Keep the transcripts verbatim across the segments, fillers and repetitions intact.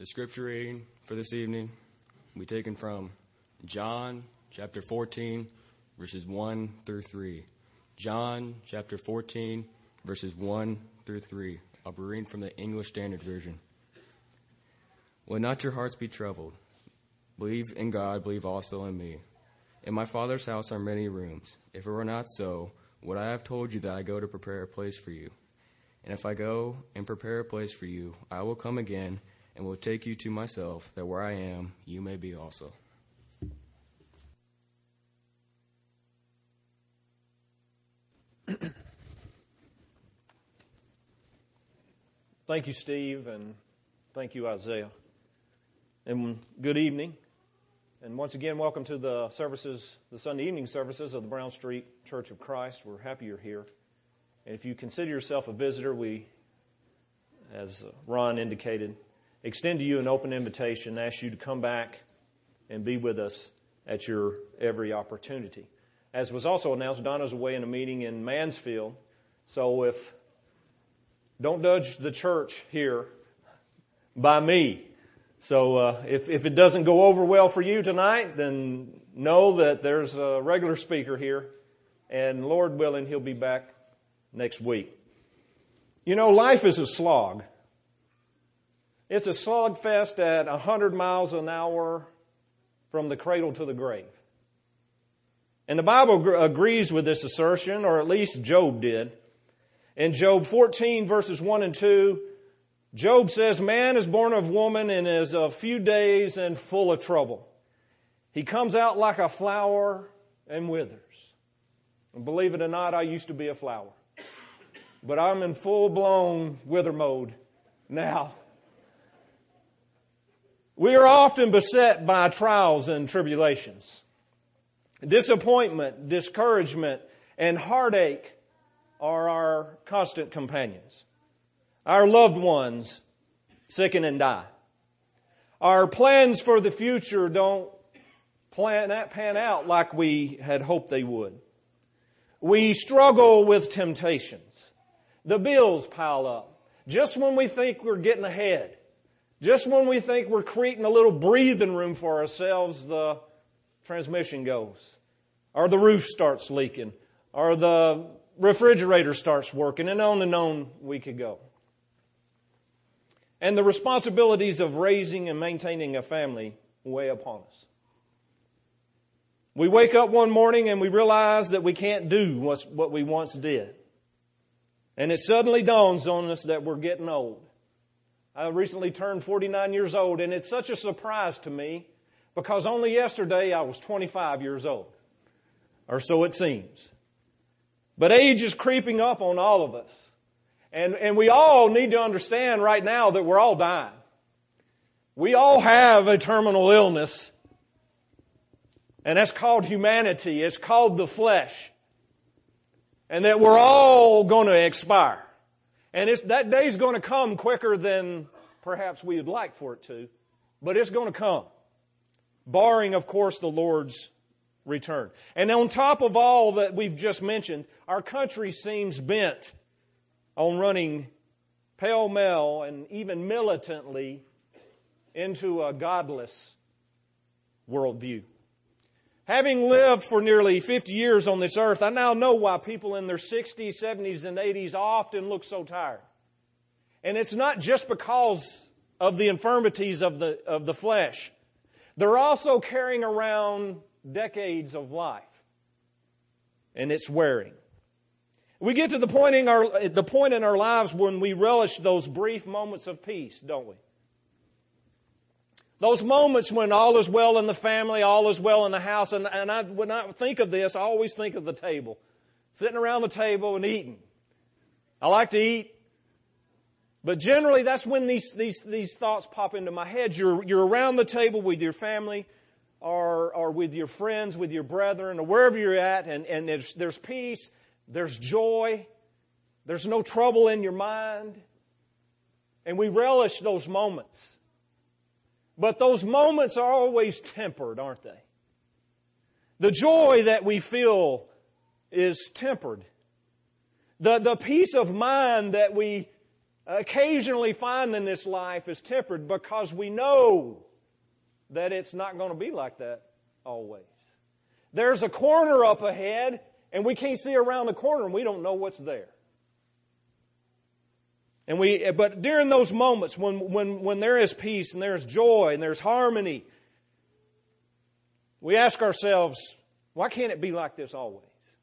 The scripture reading for this evening will be taken from John chapter fourteen, verses one through three. John chapter fourteen, verses one through three. I'll be reading from the English Standard Version. Let not your hearts be troubled. Believe in God, believe also in me. In my Father's house are many rooms. If it were not so, would I have told you that I go to prepare a place for you? And if I go and prepare a place for you, I will come again and will take you to myself, that where I am, you may be also. Thank you, Steve, and thank you, Isaiah. And good evening. And once again, welcome to the services, the Sunday evening services of the Brown Street Church of Christ. We're happy you're here. And if you consider yourself a visitor, we, as Ron indicated, extend to you an open invitation, ask you to come back and be with us at your every opportunity. As was also announced, Donna's away in a meeting in Mansfield. So if, don't judge the church here by me. So uh, if, if it doesn't go over well for you tonight, then know that there's a regular speaker here. And Lord willing, he'll be back next week. You know, life is a slog. It's a slugfest at one hundred miles an hour from the cradle to the grave. And the Bible agrees with this assertion, or at least Job did. In Job fourteen, verses one and two, Job says, man is born of woman and is a few days and full of trouble. He comes out like a flower and withers. And believe it or not, I used to be a flower. But I'm in full-blown wither mode now. We are often beset by trials and tribulations. Disappointment, discouragement, and heartache are our constant companions. Our loved ones sicken and die. Our plans for the future don't plan, pan out like we had hoped they would. We struggle with temptations. The bills pile up. Just when we think we're getting ahead, just when we think we're creating a little breathing room for ourselves, the transmission goes, or the roof starts leaking, or the refrigerator starts working, and on and on we could go. And the responsibilities of raising and maintaining a family weigh upon us. We wake up one morning and we realize that we can't do what we once did. And it suddenly dawns on us that we're getting old. I recently turned forty-nine years old, and it's such a surprise to me because only yesterday I was twenty-five years old. Or so it seems. But age is creeping up on all of us. And, and we all need to understand right now that we're all dying. We all have a terminal illness. And that's called humanity. It's called the flesh. And that we're all going to expire. And it's, that day's going to come quicker than perhaps we would like for it to. But it's going to come. Barring, of course, the Lord's return. And on top of all that we've just mentioned, our country seems bent on running pell-mell and even militantly into a godless worldview. Having lived for nearly fifty years on this earth, I now know why people in their sixties, seventies, and eighties often look so tired. And it's not just because of the infirmities of the, of the flesh. They're also carrying around decades of life. And it's wearing. We get to the point in our, the point in our lives when we relish those brief moments of peace, don't we? Those moments when all is well in the family, all is well in the house. And, and I, when I think of this, I always think of the table. Sitting around the table and eating. I like to eat. But generally, that's when these, these, these thoughts pop into my head. You're, you're around the table with your family or, or with your friends, with your brethren, or wherever you're at, and, and there's, there's peace, there's joy, there's no trouble in your mind. And we relish those moments. But those moments are always tempered, aren't they? The joy that we feel is tempered. The, the peace of mind that we occasionally find in this life is tempered because we know that it's not going to be like that always. There's a corner up ahead, and we can't see around the corner, and we don't know what's there. And we, but during those moments when, when, when there is peace and there's joy and there's harmony, we ask ourselves, why can't it be like this always?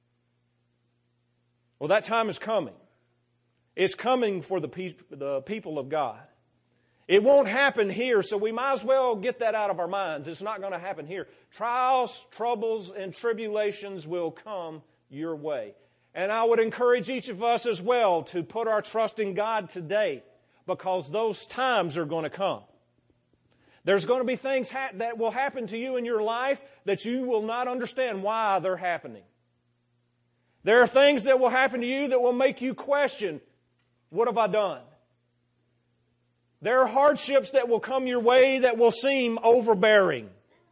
Well, that time is coming. It's coming for the, pe- the people of God. It won't happen here, so we might as well get that out of our minds. It's not going to happen here. Trials, troubles, and tribulations will come your way. And I would encourage each of us as well to put our trust in God today, because those times are going to come. There's going to be things ha- that will happen to you in your life that you will not understand why they're happening. There are things that will happen to you that will make you question, what have I done? There are hardships that will come your way that will seem overbearing.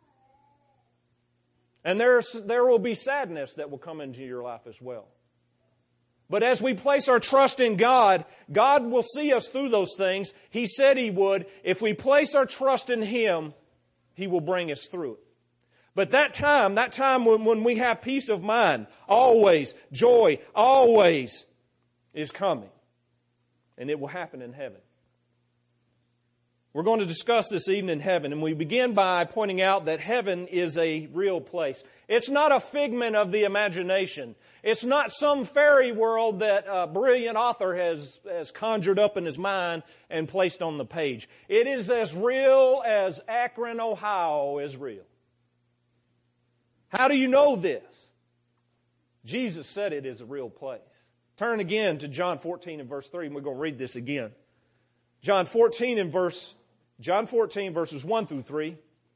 And there's, there will be sadness that will come into your life as well. But as we place our trust in God, God will see us through those things. He said He would. If we place our trust in Him, He will bring us through it. But that time, that time when, when we have peace of mind, always, joy, always is coming. And it will happen in heaven. We're going to discuss this evening in heaven, and we begin by pointing out that heaven is a real place. It's not a figment of the imagination. It's not some fairy world that a brilliant author has, has conjured up in his mind and placed on the page. It is as real as Akron, Ohio is real. How do you know this? Jesus said it is a real place. Turn again to John fourteen and verse three, and we're going to read this again. John fourteen and verse John fourteen verses one through three.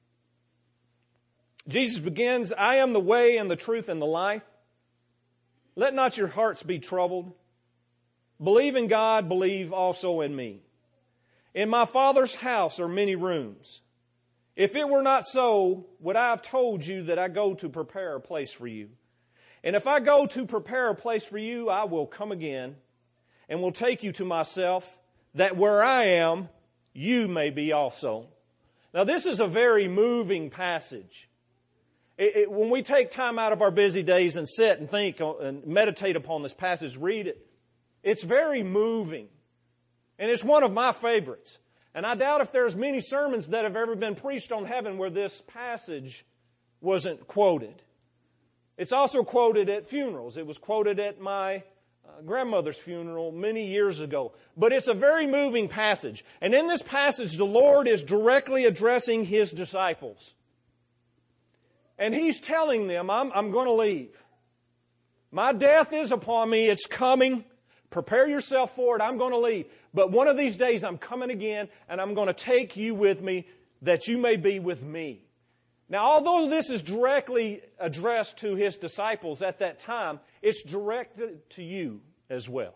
Jesus begins, I am the way and the truth and the life. Let not your hearts be troubled. Believe in God, believe also in me. In my Father's house are many rooms. If it were not so, would I have told you that I go to prepare a place for you? And if I go to prepare a place for you, I will come again and will take you to myself, that where I am, you may be also. Now this is a very moving passage. It, it, when we take time out of our busy days and sit and think and meditate upon this passage, read it, it's very moving. And it's one of my favorites. And I doubt if there's many sermons that have ever been preached on heaven where this passage wasn't quoted. It's also quoted at funerals. It was quoted at my uh, grandmother's funeral many years ago. But it's a very moving passage. And in this passage, the Lord is directly addressing His disciples. And He's telling them, I'm, I'm going to leave. My death is upon me. It's coming. Prepare yourself for it. I'm going to leave. But one of these days I'm coming again, and I'm going to take you with me that you may be with me. Now, although this is directly addressed to His disciples at that time, it's directed to you as well.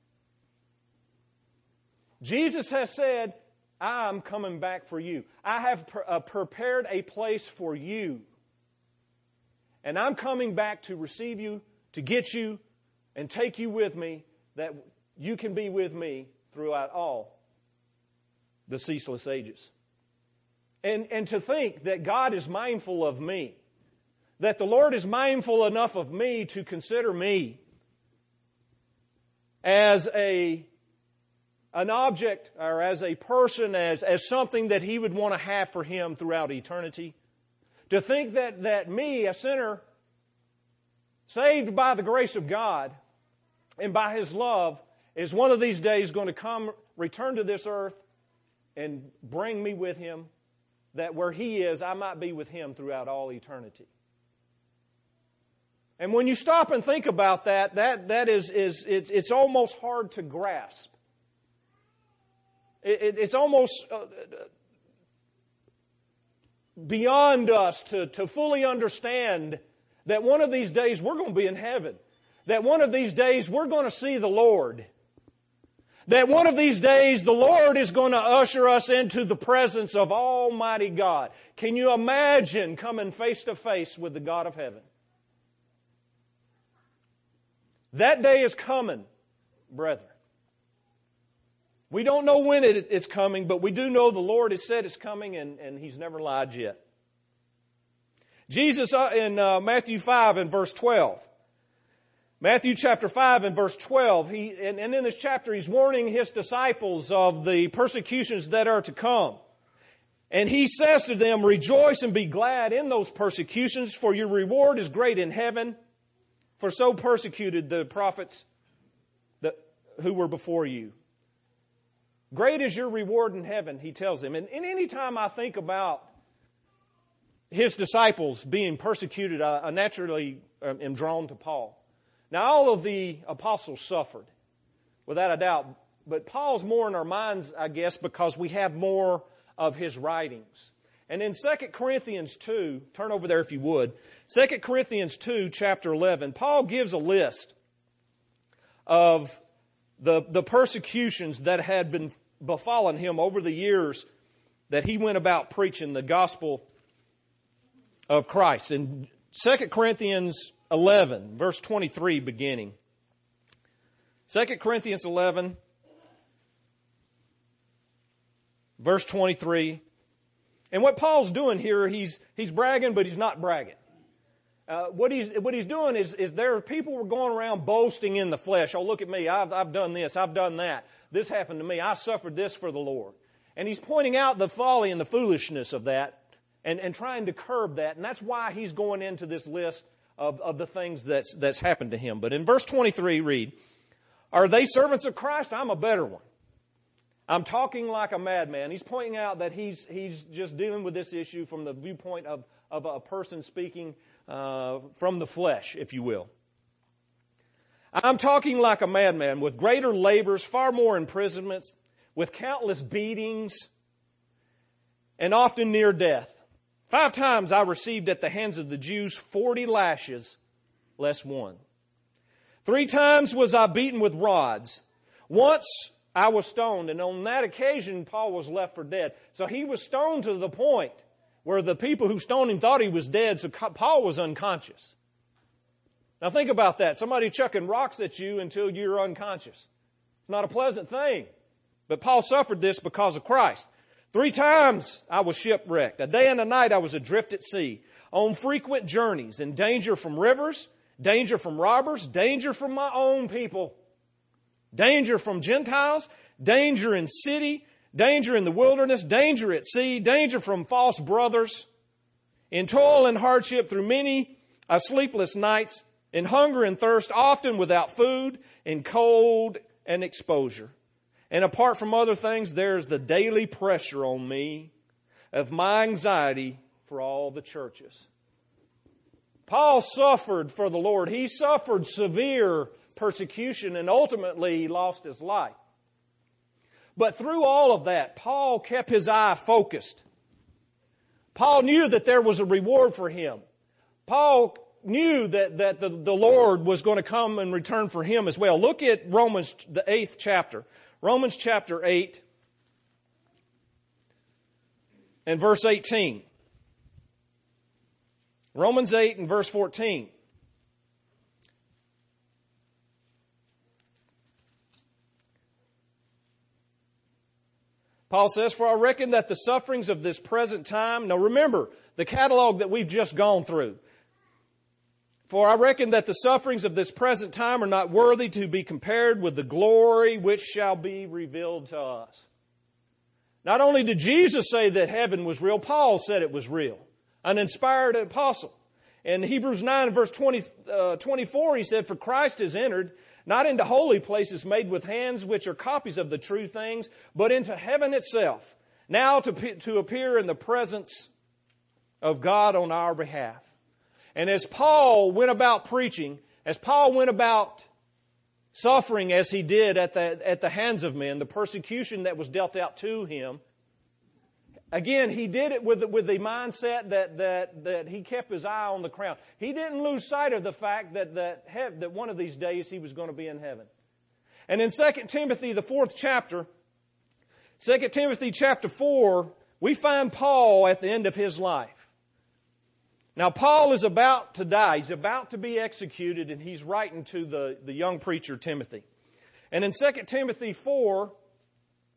Jesus has said, I'm coming back for you. I have pre- uh, prepared a place for you. And I'm coming back to receive you, to get you, and take you with me, that you can be with me throughout all the ceaseless ages. And, and to think that God is mindful of me, that the Lord is mindful enough of me to consider me as a, an object or as a person, as, as something that He would want to have for Him throughout eternity. To think that, that me, a sinner, saved by the grace of God and by His love, is one of these days going to come, return to this earth, and bring me with Him, that where He is, I might be with Him throughout all eternity. And when you stop and think about that, that, that is, is it's, it's almost hard to grasp. It, it, it's almost uh, beyond us to, to fully understand that one of these days we're going to be in heaven. That one of these days we're going to see the Lord. That one of these days the Lord is going to usher us into the presence of Almighty God. Can you imagine coming face to face with the God of heaven? That day is coming, brethren. We don't know when it, it's coming, but we do know the Lord has said it's coming, and, and He's never lied yet. Jesus uh, in uh, Matthew five and verse twelve. Matthew chapter five and verse twelve, he, and, and in this chapter He's warning His disciples of the persecutions that are to come. And He says to them, rejoice and be glad in those persecutions, for your reward is great in heaven. For so persecuted the prophets that, who were before you. Great is your reward in heaven, He tells them. And, and any time I think about His disciples being persecuted, I, I naturally am drawn to Paul. Now, all of the apostles suffered, without a doubt. But Paul's more in our minds, I guess, because we have more of his writings. And in Second Corinthians two, turn over there if you would, Second Corinthians two, chapter eleven, Paul gives a list of the, the persecutions that had been befallen him over the years that he went about preaching the gospel of Christ. In Second Corinthians eleven, verse twenty-three beginning. Second Corinthians eleven, verse twenty-three. And what Paul's doing here, he's he's bragging, but he's not bragging. Uh, what he's what he's doing is is there are people who are going around boasting in the flesh. Oh, look at me! I've I've done this. I've done that. This happened to me. I suffered this for the Lord. And he's pointing out the folly and the foolishness of that, and and trying to curb that. And that's why he's going into this list of of the things that's that's happened to him. But in verse twenty-three, read, "Are they servants of Christ? I'm a better one. I'm talking like a madman." He's pointing out that he's he's just dealing with this issue from the viewpoint of, of a person speaking uh, from the flesh, if you will. "I'm talking like a madman, with greater labors, far more imprisonments, with countless beatings, and often near death. Five times I received at the hands of the Jews forty lashes, less one. Three times was I beaten with rods. Once I was stoned," and on that occasion, Paul was left for dead. So he was stoned to the point where the people who stoned him thought he was dead, so Paul was unconscious. Now think about that. Somebody chucking rocks at you until you're unconscious. It's not a pleasant thing. But Paul suffered this because of Christ. Three times I was shipwrecked. A day and a night I was adrift at sea, on frequent journeys, in danger from rivers, danger from robbers, danger from my own people, danger from Gentiles, danger in city, danger in the wilderness, danger at sea, danger from false brothers, in toil and hardship through many uh, sleepless nights, in hunger and thirst, often without food, in cold and exposure. And apart from other things, there's the daily pressure on me of my anxiety for all the churches." Paul suffered for the Lord. He suffered severe persecution, and ultimately he lost his life. But through all of that, Paul kept his eye focused. Paul knew that there was a reward for him. Paul knew that, that the, the Lord was going to come and return for him as well. Look at Romans, the eighth chapter. Romans chapter eight and verse eighteen. Romans eight and verse fourteen. Paul says, "For I reckon that the sufferings of this present time," now remember the catalog that we've just gone through. "For I reckon that the sufferings of this present time are not worthy to be compared with the glory which shall be revealed to us." Not only did Jesus say that heaven was real, Paul said it was real. An inspired apostle. In Hebrews nine verse twenty, uh, twenty-four, he said, "For Christ has entered, not into holy places made with hands, which are copies of the true things, but into heaven itself, now to, to appear in the presence of God on our behalf." And as Paul went about preaching, as Paul went about suffering as he did at the, at the hands of men, the persecution that was dealt out to him, again, he did it with, with the mindset that, that, that he kept his eye on the crown. He didn't lose sight of the fact that, that, hev- that one of these days he was going to be in heaven. And in Second Timothy, the fourth chapter, Second Timothy chapter four, we find Paul at the end of his life. Now, Paul is about to die. He's about to be executed, and he's writing to the, the young preacher, Timothy. And in Second Timothy four,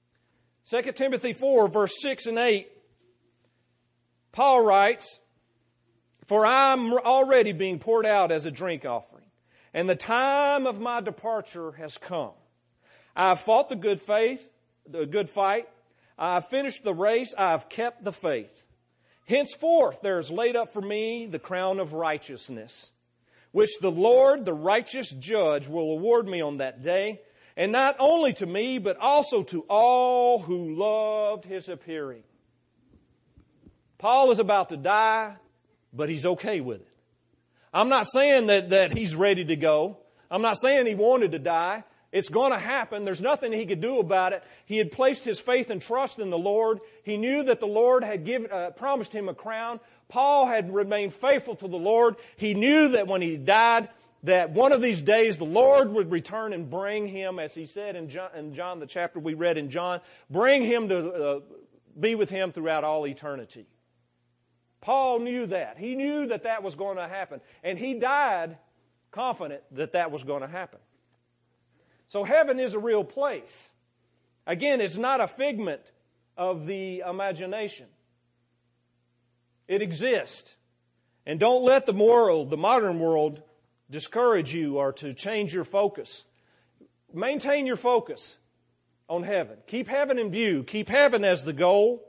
Second Timothy four, verse six and eight, Paul writes, "For I am already being poured out as a drink offering, and the time of my departure has come. I have fought the good faith, the good fight. I have finished the race. I have kept the faith. Henceforth there is laid up for me the crown of righteousness, which the Lord, the righteous judge, will award me on that day, and not only to me, but also to all who loved His appearing." Paul is about to die, but he's okay with it. I'm not saying that, that he's ready to go. I'm not saying he wanted to die. It's going to happen. There's nothing he could do about it. He had placed his faith and trust in the Lord. He knew that the Lord had given, uh, promised him a crown. Paul had remained faithful to the Lord. He knew that when he died, that one of these days the Lord would return and bring him, as he said in John, in John the chapter we read in John, bring him to uh, be with him throughout all eternity. Paul knew that. He knew that that was going to happen. And he died confident that that was going to happen. So heaven is a real place. Again, it's not a figment of the imagination. It exists. And don't let the world, the modern world, discourage you or to change your focus. Maintain your focus on heaven. Keep heaven in view. Keep heaven as the goal.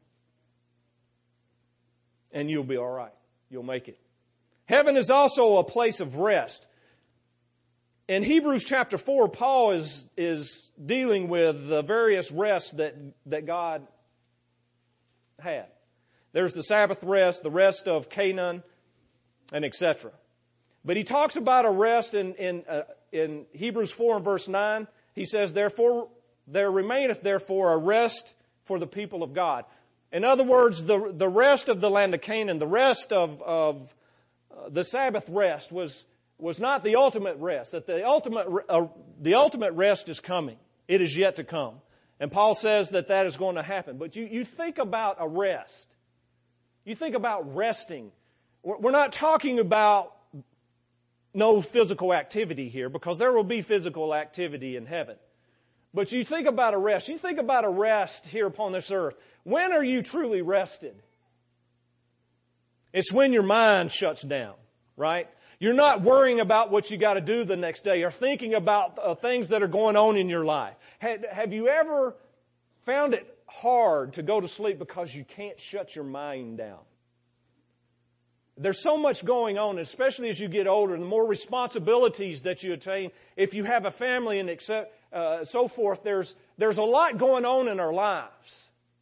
And you'll be all right. You'll make it. Heaven is also a place of rest. In Hebrews chapter four, Paul is, is dealing with the various rests that, that God had. There's the Sabbath rest, the rest of Canaan, and et cetera. But he talks about a rest in, in, uh, in Hebrews four and verse nine. He says, "Therefore, there remaineth therefore a rest for the people of God." In other words, the, the rest of the land of Canaan, the rest of, of uh, the Sabbath rest was, was not the ultimate rest. That the ultimate, uh, the ultimate rest is coming. It is yet to come. And Paul says that that is going to happen. But you, you think about a rest. You think about resting. We're not talking about no physical activity here, because there will be physical activity in heaven. But you think about a rest. You think about a rest here upon this earth. When are you truly rested? It's when your mind shuts down, right? You're not worrying about what you got to do the next day or thinking about uh, things that are going on in your life. Have, have you ever found it hard to go to sleep because you can't shut your mind down? There's so much going on, especially as you get older, and the more responsibilities that you attain. If you have a family and except, uh, so forth, there's, there's a lot going on in our lives.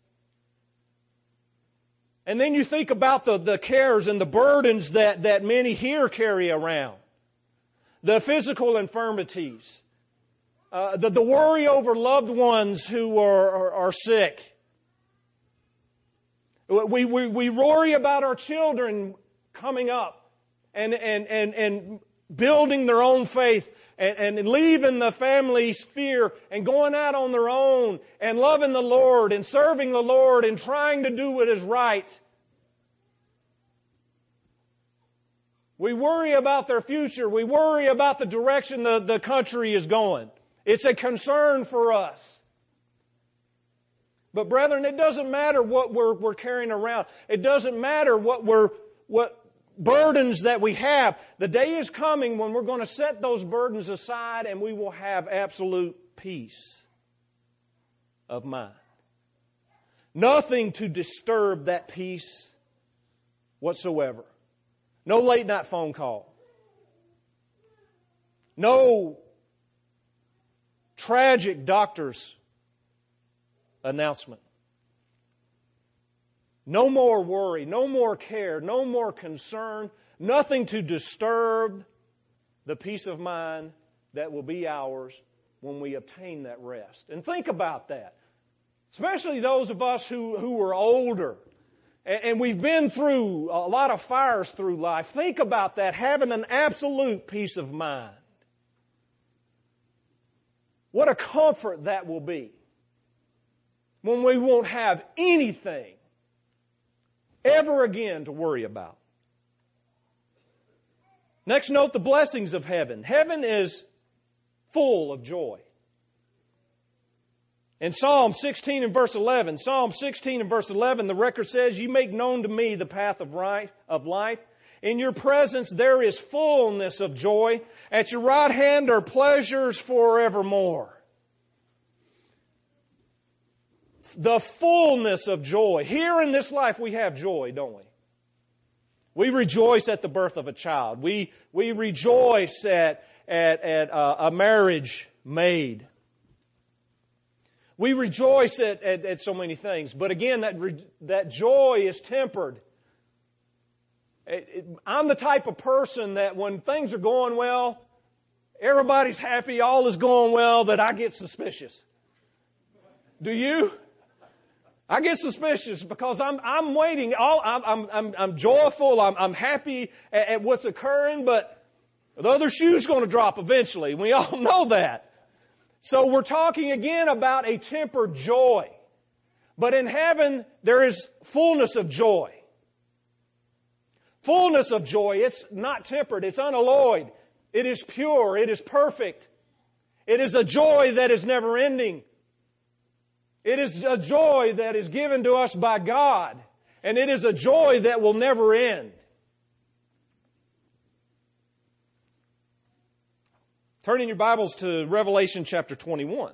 And then you think about the, the cares and the burdens that, that many here carry around. The physical infirmities. Uh, the, the worry over loved ones who are, are, are sick. We, we, we worry about our children coming up and, and, and, and building their own faith and, and leaving the family sphere and going out on their own and loving the Lord and serving the Lord and trying to do what is right. We worry about their future. We worry about the direction the, the country is going. It's a concern for us. But brethren, it doesn't matter what we're, we're carrying around. It doesn't matter what we're, what burdens that we have. The day is coming when we're going to set those burdens aside and we will have absolute peace of mind. Nothing to disturb that peace whatsoever. No late night phone call. No tragic doctor's announcement. No more worry, no more care, no more concern, nothing to disturb the peace of mind that will be ours when we obtain that rest. And think about that. Especially those of us who, who are older and, and we've been through a lot of fires through life. Think about that, having an absolute peace of mind. What a comfort that will be when we won't have anything ever again to worry about. Next, note the blessings of heaven. Heaven is full of joy. In Psalm sixteen and verse eleven, Psalm sixteen and verse eleven, the record says, "You make known to me the path of right, of life. In your presence there is fullness of joy. At your right hand are pleasures forevermore." The fullness of joy. Here in this life we have joy, don't we? We rejoice at the birth of a child. We, we rejoice at, at, at uh, a marriage made. We rejoice at, at, at so many things. But again, that, re, that joy is tempered. It, it, I'm the type of person that when things are going well, everybody's happy, all is going well, that I get suspicious. Do you? I get suspicious because I'm I'm waiting. All I'm I'm I'm joyful. I'm I'm happy at, at what's occurring, but the other shoe's going to drop eventually. We all know that. So we're talking again about a tempered joy, but in heaven there is fullness of joy. Fullness of joy. It's not tempered. It's unalloyed. It is pure. It is perfect. It is a joy that is never ending. It is a joy that is given to us by God. And it is a joy that will never end. Turn in your Bibles to Revelation chapter twenty-one.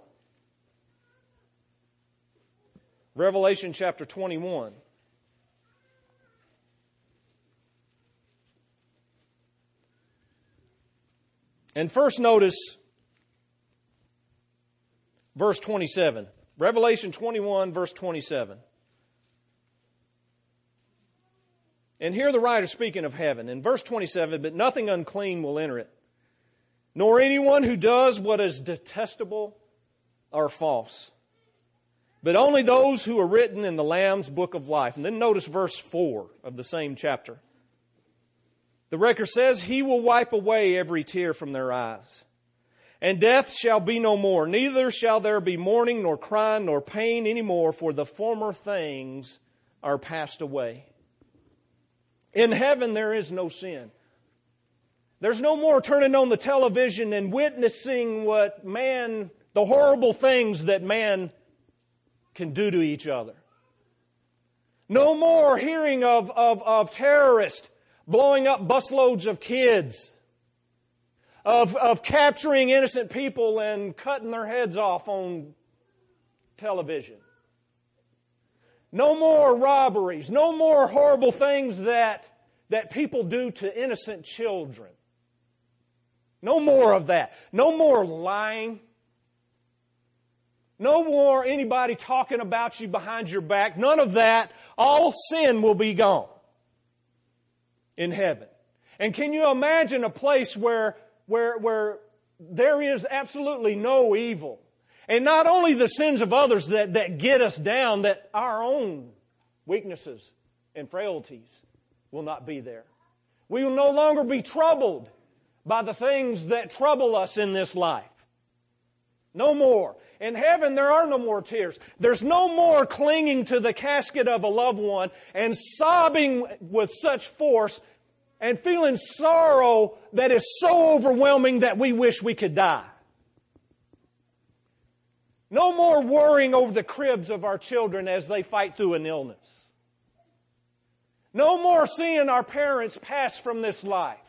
Revelation chapter twenty-one. And first notice verse twenty-seven. Revelation twenty-one, verse twenty-seven. And here the writer speaking of heaven. In verse twenty-seven, "But nothing unclean will enter it, nor anyone who does what is detestable or false, but only those who are written in the Lamb's book of life." And then notice verse four of the same chapter. The record says, "He will wipe away every tear from their eyes. And death shall be no more, neither shall there be mourning, nor crying, nor pain any more, for the former things are passed away." In heaven there is no sin. There's no more turning on the television and witnessing what man, the horrible things that man can do to each other. No more hearing of, of, of terrorists blowing up busloads of kids. Of, of capturing innocent people and cutting their heads off on television. No more robberies. No more horrible things that, that people do to innocent children. No more of that. No more lying. No more anybody talking about you behind your back. None of that. All sin will be gone in heaven. And can you imagine a place where Where, where there is absolutely no evil. And not only the sins of others that, that get us down, that our own weaknesses and frailties will not be there. We will no longer be troubled by the things that trouble us in this life. No more. In heaven there are no more tears. There's no more clinging to the casket of a loved one and sobbing with such force and feeling sorrow that is so overwhelming that we wish we could die. No more worrying over the cribs of our children as they fight through an illness. No more seeing our parents pass from this life.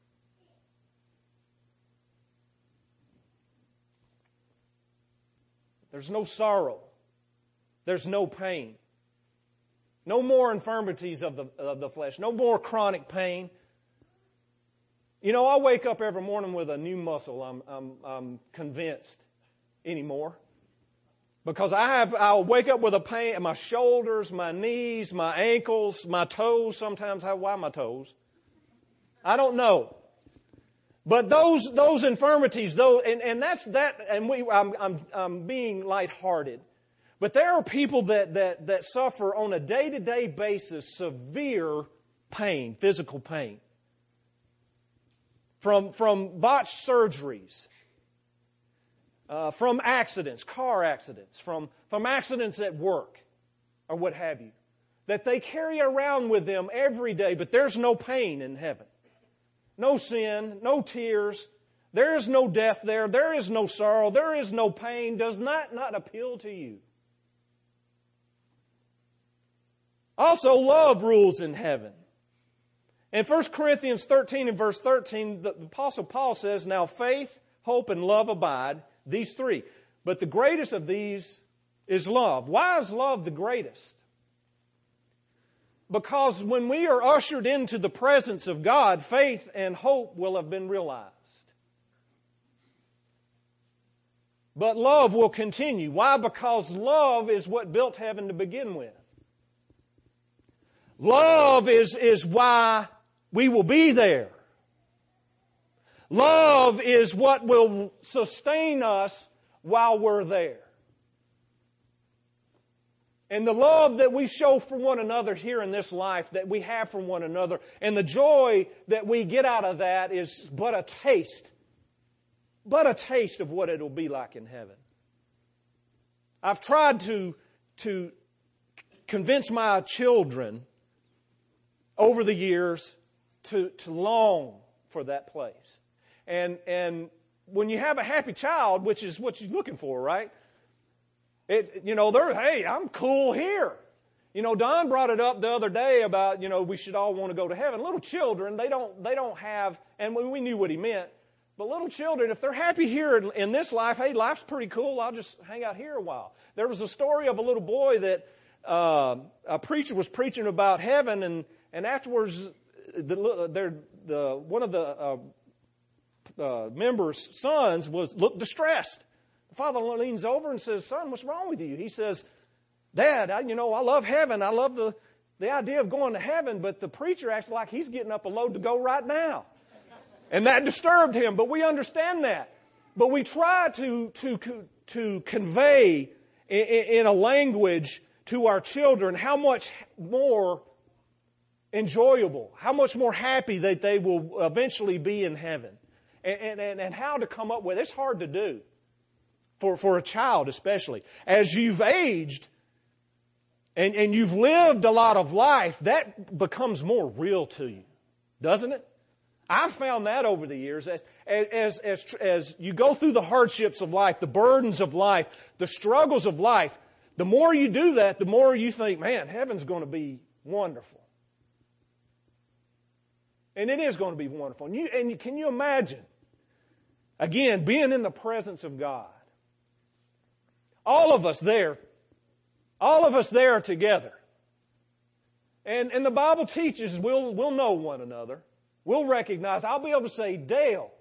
There's no sorrow. There's no pain. No more infirmities of the, of the flesh. No more chronic pain. You know, I wake up every morning with a new muscle, I'm, I'm, I'm convinced, anymore. Because I have, I'll wake up with a pain in my shoulders, my knees, my ankles, my toes. Sometimes I, why my toes? I don't know. But those, those infirmities, though, and, and that's that, and we, I'm, I'm, I'm being lighthearted. But there are people that, that, that suffer on a day-to-day basis severe pain, physical pain. From, from botched surgeries, uh, from accidents, car accidents, from, from accidents at work, or what have you. That they carry around with them every day, but there's no pain in heaven. No sin, no tears, There is no death there. There is no sorrow. There is no pain. Does not not appeal to you? Also, love rules in heaven. In First Corinthians thirteen and verse thirteen, the Apostle Paul says, now faith, hope, and love abide, these three. But the greatest of these is love. Why is love the greatest? Because when we are ushered into the presence of God, faith and hope will have been realized. But love will continue. Why? Because love is what built heaven to begin with. Love is, is why we will be there. Love is what will sustain us while we're there. And the love that we show for one another here in this life, that we have for one another, and the joy that we get out of that is but a taste, but a taste of what it'll be like in heaven. I've tried to, to convince my children over the years to, to long for that place. And, and when you have a happy child, which is what you're looking for, right? It, you know, they're, hey, I'm cool here. You know, Don brought it up the other day about, you know, we should all want to go to heaven. Little children, they don't, they don't have, and we, we knew what he meant, but little children, if they're happy here in, in this life, hey, life's pretty cool, I'll just hang out here a while. There was a story of a little boy that uh, a preacher was preaching about heaven, and And afterwards, the, the, one of the uh, uh, members' sons was looked distressed. The father leans over and says, son, what's wrong with you? He says, Dad, I, you know, I love heaven. I love the, the idea of going to heaven, but the preacher acts like he's getting up a load to go right now. And that disturbed him, but we understand that. But we try to, to, to convey in, in a language to our children how much more enjoyable, how much more happy that they will eventually be in heaven. And, and, and how to come up with it. It's hard to do. For, for a child especially. As you've aged and, and you've lived a lot of life, that becomes more real to you. Doesn't it? I've found that over the years. As, as, as, as you go through the hardships of life, the burdens of life, the struggles of life, the more you do that, the more you think, man, heaven's going to be wonderful. And it is going to be wonderful. And, you, and you, can you imagine, again, being in the presence of God? All of us there, all of us there together. And, and the Bible teaches we'll, we'll know one another. We'll recognize, I'll be able to say, Dale,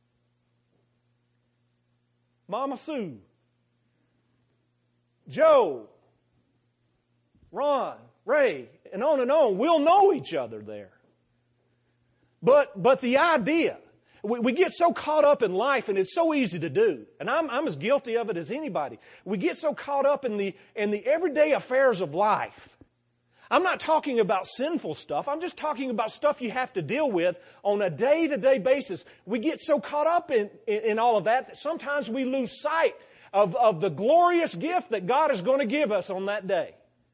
Mama Sue, Joe, Ron, Ray, and on and on. We'll know each other there. But, but the idea, we, we get so caught up in life, and it's so easy to do. And I'm, I'm as guilty of it as anybody. We get so caught up in the, in the everyday affairs of life. I'm not talking about sinful stuff. I'm just talking about stuff you have to deal with on a day-to-day basis. We get so caught up in, in, in all of that that sometimes we lose sight of, of the glorious gift that God is going to give us on that day.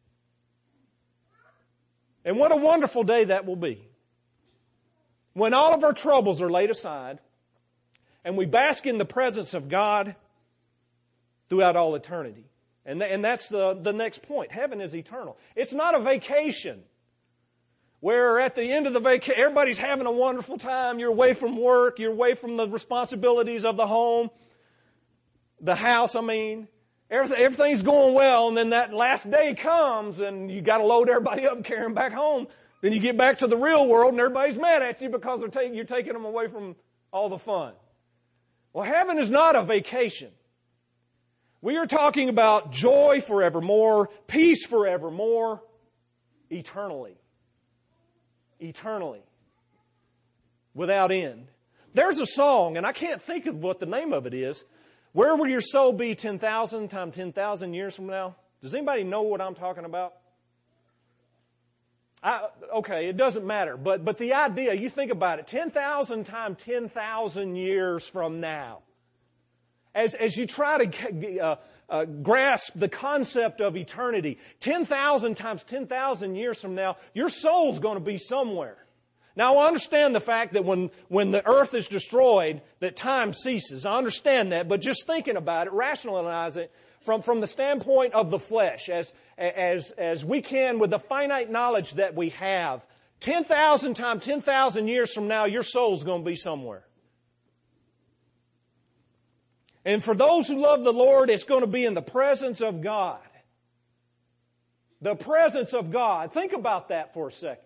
And what a wonderful day that will be. When all of our troubles are laid aside and we bask in the presence of God throughout all eternity. And, th- and that's the, the next point. Heaven is eternal. It's not a vacation where at the end of the vacation, everybody's having a wonderful time. You're away from work. You're away from the responsibilities of the home, the house, I mean. Everything, everything's going well, and then that last day comes, and you got to load everybody up and carry them back home. Then you get back to the real world, and everybody's mad at you because they're taking, you're taking them away from all the fun. Well, heaven is not a vacation. We are talking about joy forevermore, peace forevermore, eternally. Eternally. Without end. There's a song, and I can't think of what the name of it is. Where will your soul be ten thousand times ten thousand years from now? Does anybody know what I'm talking about? I, okay, it doesn't matter. But, but the idea, you think about it, ten thousand times ten thousand years from now. As, as you try to uh, uh, grasp the concept of eternity, ten thousand times ten thousand years from now, your soul's going to be somewhere. Now, I understand the fact that when, when the earth is destroyed, that time ceases. I understand that, but just thinking about it, rationalize it from, from the standpoint of the flesh, as, as, as we can with the finite knowledge that we have, ten thousand times ten thousand years from now, your soul's going to be somewhere. And for those who love the Lord, it's going to be in the presence of God. The presence of God. Think about that for a second.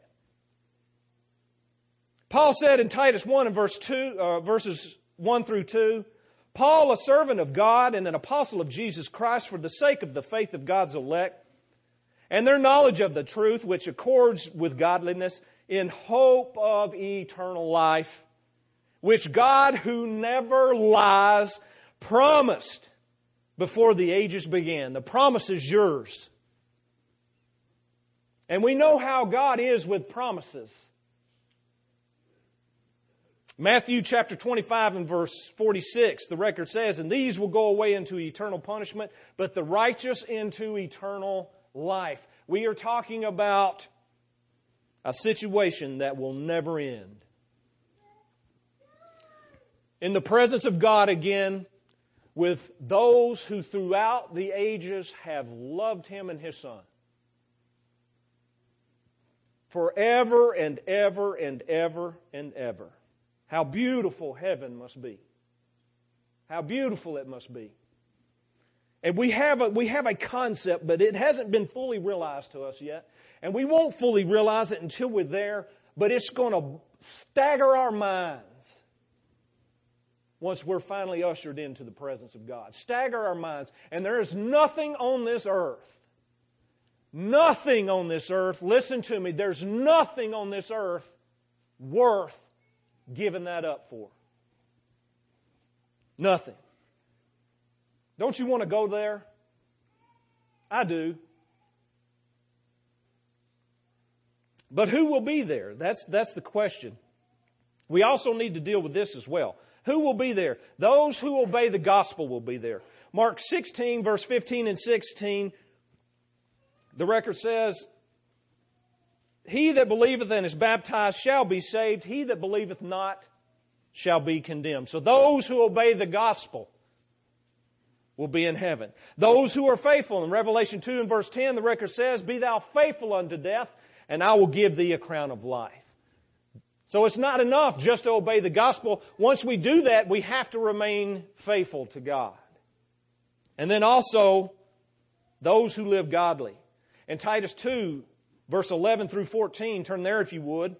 Paul said in Titus one and verse two, uh, verses one through two, Paul, a servant of God and an apostle of Jesus Christ, for the sake of the faith of God's elect, and their knowledge of the truth, which accords with godliness, in hope of eternal life, which God, who never lies, promised before the ages began. The promise is yours. And we know how God is with promises. Matthew chapter twenty-five and verse forty-six, the record says, and these will go away into eternal punishment, but the righteous into eternal life. We are talking about a situation that will never end. In the presence of God again, with those who throughout the ages have loved Him and His Son. Forever and ever and ever and ever. How beautiful heaven must be. How beautiful it must be. And we have a, we have a concept, but it hasn't been fully realized to us yet. And we won't fully realize it until we're there, but it's going to stagger our minds once we're finally ushered into the presence of God. Stagger our minds. And there is nothing on this earth, nothing on this earth, listen to me, there's nothing on this earth worth giving that up for. Nothing. Don't you want to go there? I do. But who will be there? That's, that's the question. We also need to deal with this as well. Who will be there? Those who obey the gospel will be there. Mark sixteen, verse fifteen and sixteen, the record says, he that believeth and is baptized shall be saved. He that believeth not shall be condemned. So those who obey the gospel will be in heaven. Those who are faithful, in Revelation two and verse ten, the record says, be thou faithful unto death, and I will give thee a crown of life. So it's not enough just to obey the gospel. Once we do that, we have to remain faithful to God. And then also, those who live godly. In Titus two, verse eleven through fourteen, turn there if you would.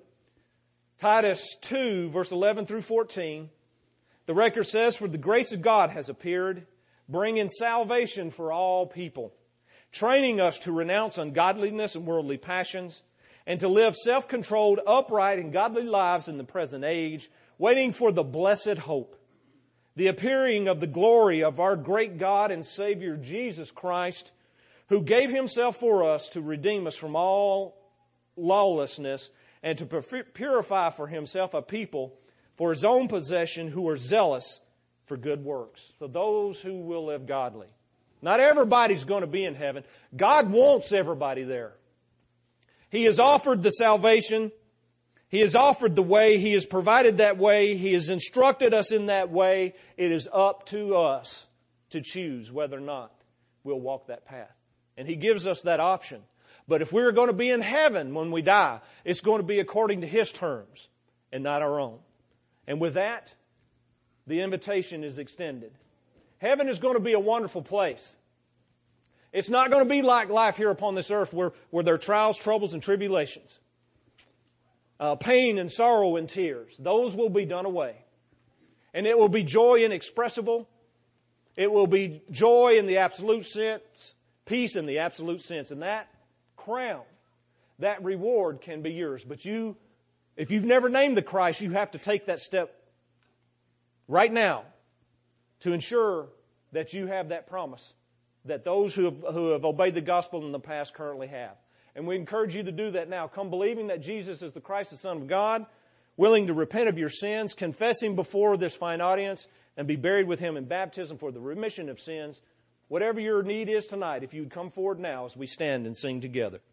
Titus two, verse eleven through fourteen, the record says, for the grace of God has appeared, bringing salvation for all people, training us to renounce ungodliness and worldly passions, and to live self-controlled, upright, and godly lives in the present age, waiting for the blessed hope, the appearing of the glory of our great God and Savior Jesus Christ, who gave Himself for us to redeem us from all lawlessness and to purify for Himself a people for His own possession who are zealous for good works. So those who will live godly. Not everybody's going to be in heaven. God wants everybody there. He has offered the salvation. He has offered the way. He has provided that way. He has instructed us in that way. It is up to us to choose whether or not we'll walk that path. And He gives us that option. But if we're going to be in heaven when we die, it's going to be according to His terms and not our own. And with that, the invitation is extended. Heaven is going to be a wonderful place. It's not going to be like life here upon this earth where, where there are trials, troubles, and tribulations. Uh, pain and sorrow and tears. Those will be done away. And it will be joy inexpressible. It will be joy in the absolute sense, peace in the absolute sense. And that crown, that reward can be yours. But you, if you've never named the Christ, you have to take that step right now to ensure that you have that promise that those who have, who have obeyed the gospel in the past currently have. And we encourage you to do that now. Come believing that Jesus is the Christ, the Son of God, willing to repent of your sins, confess Him before this fine audience, and be buried with Him in baptism for the remission of sins. Whatever your need is tonight, if you would come forward now as we stand and sing together.